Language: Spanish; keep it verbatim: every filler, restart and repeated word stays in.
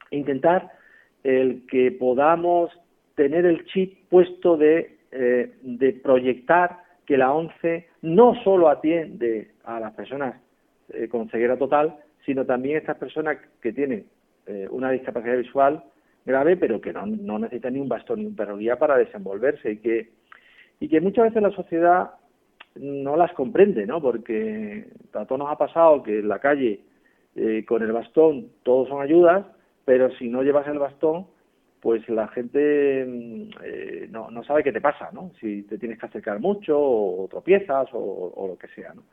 intentar el que podamos tener el chip puesto de, eh, de proyectar que la ONCE no solo atiende a las personas eh, con ceguera total, sino también a estas personas que tienen eh, una discapacidad visual grave, pero que no, no necesitan ni un bastón ni un perro guía para desenvolverse, y que, y que muchas veces la sociedad no las comprende, ¿no? Porque a todos nos ha pasado que en la calle eh, con el bastón todos son ayudas, pero si no llevas el bastón, pues la gente eh, no, no sabe qué te pasa, ¿no? Si te tienes que acercar mucho o tropiezas o, o lo que sea, ¿no?